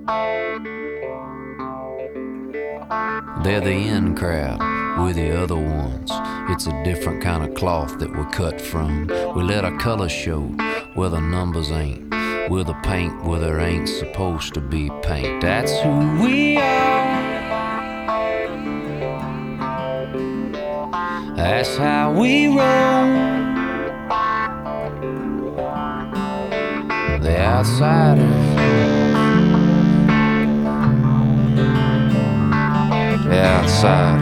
They're the in crowd, we're the other ones. It's a different kind of cloth that we're cut from. We let our colors show where the numbers ain't. We're the paint where there ain't supposed to be paint. That's who we are. That's how we roll. The outsiders, the outsider.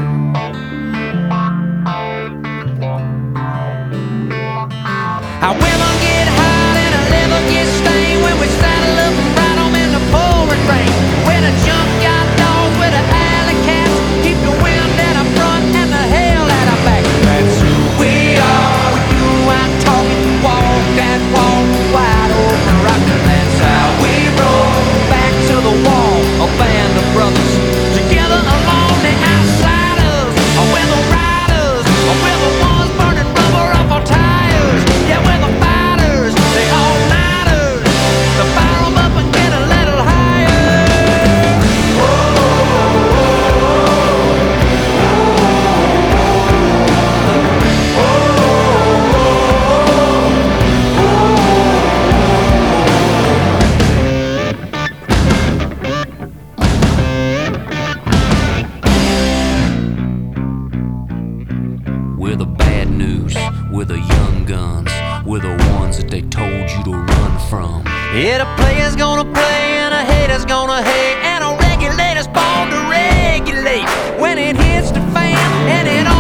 Our women get hot and our leather gets stained when we saddle up and ride 'em in the pouring rain. We're the junkyard dogs, we're the alley cats, keep the wind at our front and the hell at our back. That's who we are. With you I'm talking, walk that walk, wide open rockin'. That's how we roll. Back to the wall, a band of brothers together along the outsiders. We're the riders, we're the ones burning rubber off our tires. Yeah, we're the fighters, the all-nighters, to fire 'em up and get a little higher. We're the bad news, we're the young guns, we're the ones that they told you to run from. Yeah, the player's gonna play and a hater's gonna hate, and a regulator's born to regulate when it hits the fan and it